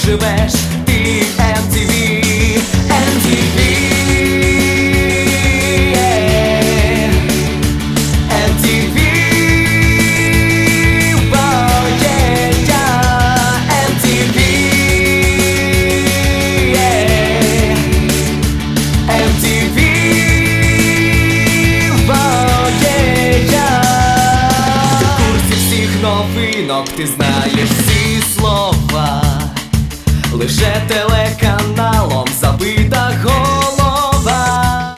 живеш, ти MTV, MTV, MTV, oh yeah, yeah, MTV, MTV, oh yeah, yeah. Ти в курсі всіх новинок, ти знаєш всі слова, лише телеканалом